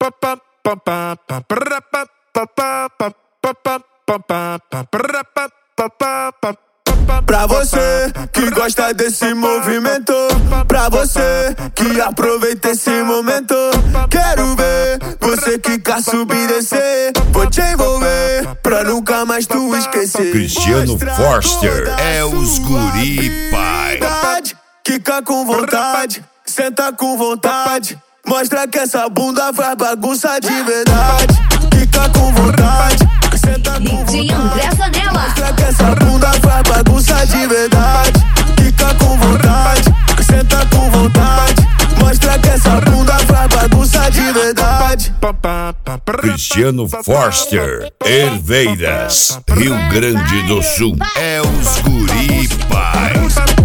Pra você que gosta desse movimento, pra você que aproveita esse momento, quero ver você que quer subir e descer. Vou te envolver pra nunca mais tu esquecer. Cristiano Forster é os guri, pai. Quica com vontade, senta com vontade, mostra que essa bunda faz bagunça de verdade. Quica com vontade, senta com vontade, mostra que essa bunda faz bagunça de verdade. Quica com vontade, senta com vontade, mostra que essa bunda faz bagunça de verdade. Cristiano Forster, Herveiras, Rio Grande do Sul. É os guri, pai.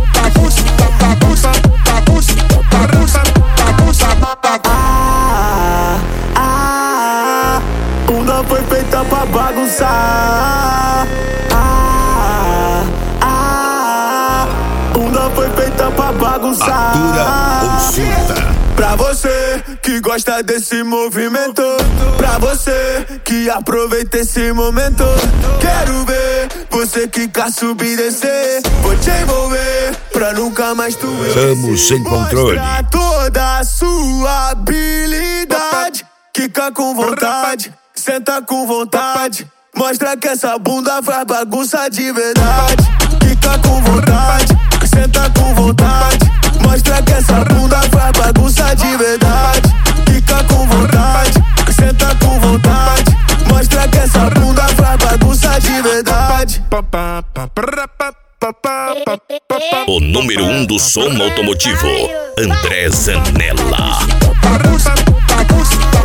Bunda foi feita pra bagunçar. Bunda foi feita pra bagunçar. Atura ou surta. Pra você que gosta desse movimento, pra você que aproveita esse momento, quero ver você que quer subir e descer. Vou te envolver pra nunca mais tu esquecer. Ramos sem controle. Mostra toda a sua habilidade. Quica com vontade, senta com vontade, mostra que essa bunda faz bagunça de verdade. Quica com vontade, senta com vontade, mostra que essa bunda faz bagunça de verdade. Quica com vontade, senta com vontade, mostra que essa bunda faz bagunça de verdade. O número 1 do som automotivo, André Zanella.